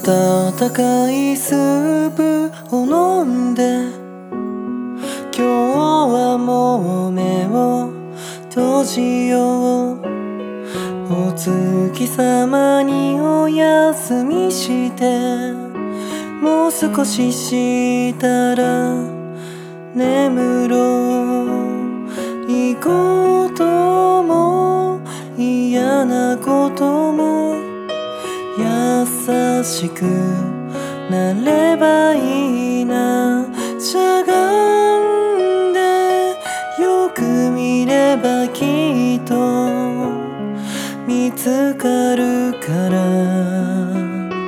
温かいスープを飲んで、今日はもう目を閉じよう。お月様にお休みして、もう少ししたら眠ろう。いいことも嫌なことも優しくなればいいな。しゃがんでよく見ればきっと見つかるから。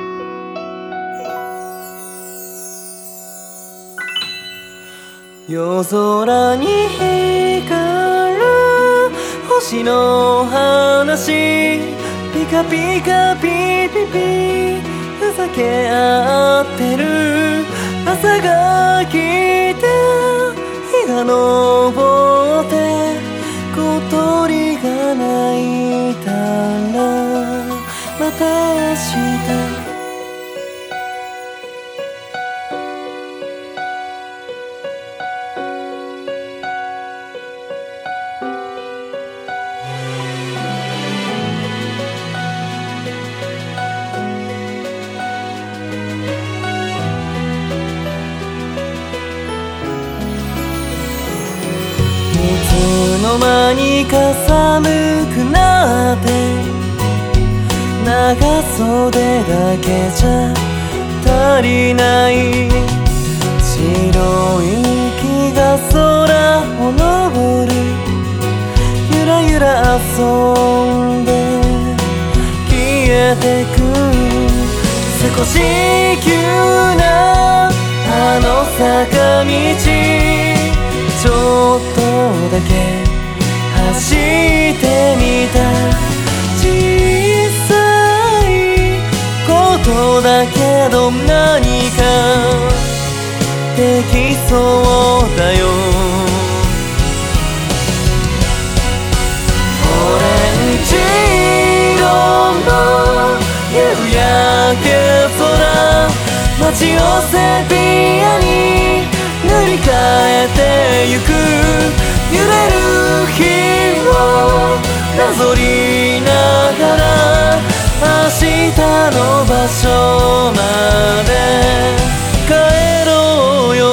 夜空に光る星の話、ピカピカピピピふざけ合ってる。朝が来て日が昇って、小鳥が鳴いたらまた明日。いつの間にか寒くなって、長袖だけじゃ足りない。白い息が空を登る。ゆらゆら遊んで消えてく。少し急なあの坂道、ちょっとだけ走ってみた。小さいことだけど何かできそうだよ。オレンジ色の夕焼け空、街をセピアに塗り替えてゆく。揺れる日をなぞりながら、明日の場所まで帰ろうよ。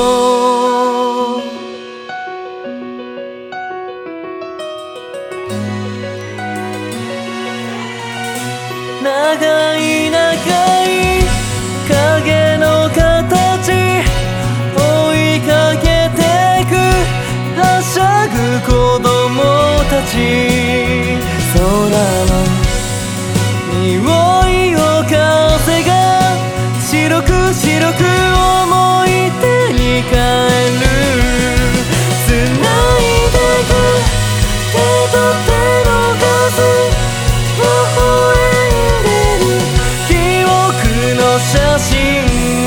長い長い影の形追いかけてく、はしゃぐ子供たち。空の匂いを風が白く白く思い出に変える。繋いでく手と手の数、微笑んでる記憶の写真。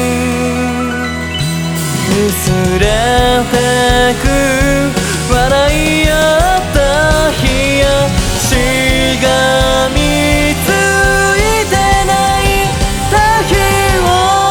薄れてく笑い合った日や、しがみついて泣いた日を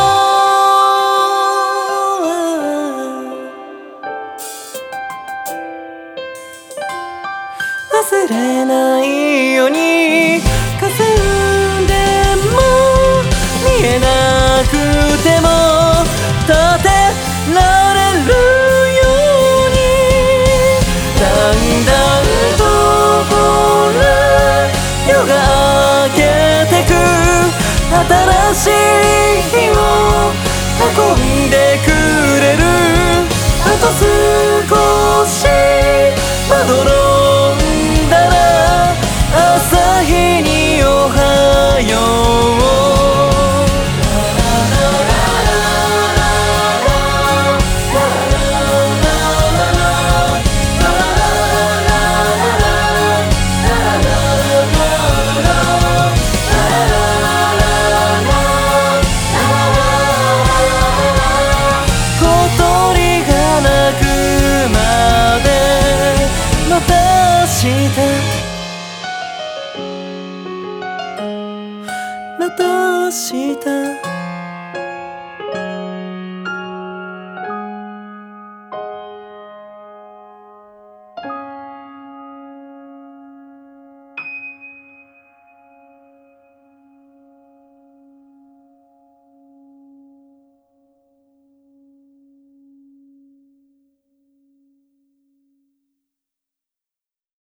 忘れないように。霞んでも見えなくても立てられるように。だんだんとほら夜が明けてく。新しい日を運んでくれる。あと少しまどろんだら朝日におはよう。小鳥が鳴くまた明日